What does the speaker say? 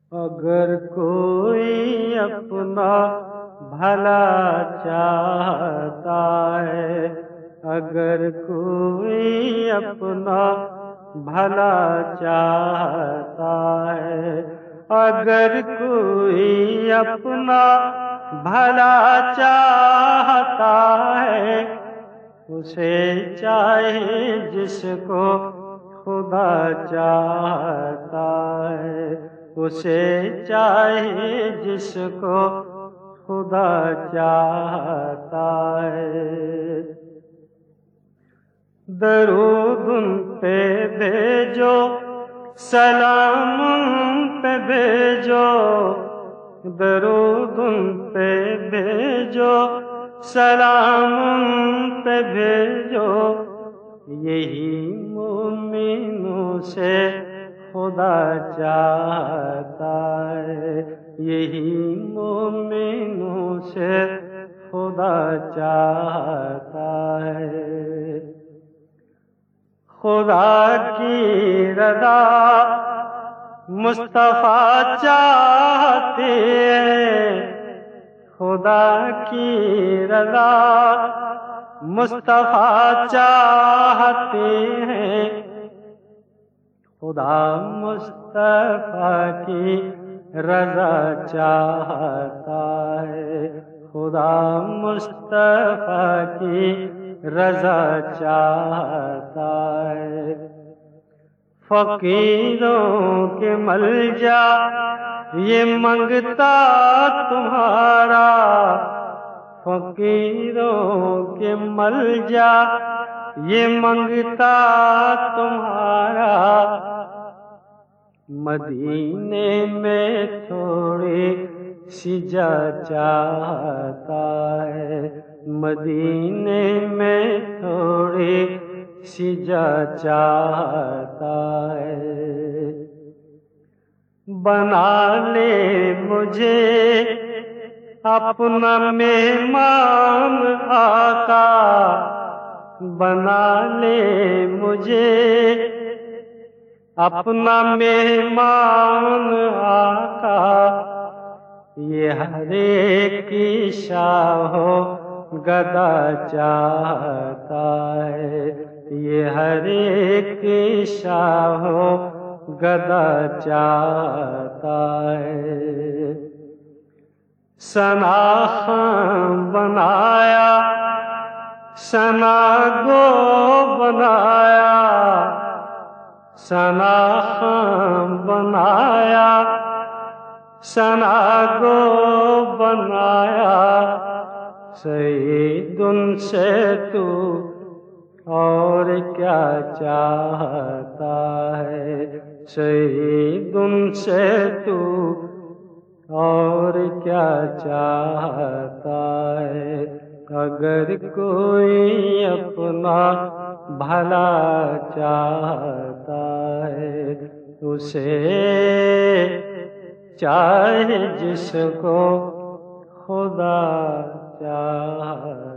اگر کوئی اپنا بھلا چاہتا ہے، اگر کوئی اپنا بھلا چاہتا ہے، اگر کوئی اپنا بھلا چاہتا ہے، اسے چاہے جس کو خدا چاہتا ہے، اسے چاہے جس کو خدا چاہتا ہے۔ درود ان پہ بھیجو، سلام ان پہ بھیجو، درود ان پہ بھیجو، سلام ان پہ بھیجو، یہی مومنوں سے خدا چاہتا ہے، یہی مومنوں سے خدا چاہتا ہے۔ خدا کی رضا مصطفیٰ چاہتے ہیں، خدا کی رضا مصطفیٰ چاہتے ہیں، خدا مصطفیٰ کی رضا چاہتا ہے، خدا مصطفیٰ کی رضا چاہتا ہے۔ فقیروں کے ملجا یہ منگتا تمہارا، فقیروں کے ملجا یہ منگتا تمہارا، مدینے میں تھوڑی سی جا چاہتا ہے، مدینے میں تھوڑی سی جا چاہتا ہے۔ بنا لے مجھے اپنا مہمان آقا، بنا لے مجھے اپنا مہمان آقا، یہ ہر ایک کی شاہو گدا چاہتا ہے، یہ ہر ایک کی شاہو گدا چاہتا ہے۔ ثنا خان بنایا، ثنا گو بنایا، ثنا خان بنایا، ثنا گو بنایا، سعید ان سے تو اور کیا چاہتا ہے، سعید ان سے تو اور کیا چاہتا ہے۔ اگر کوئی اپنا بھلا چاہتا ہے، اسے چاہے جس کو خدا چاہتا ہے۔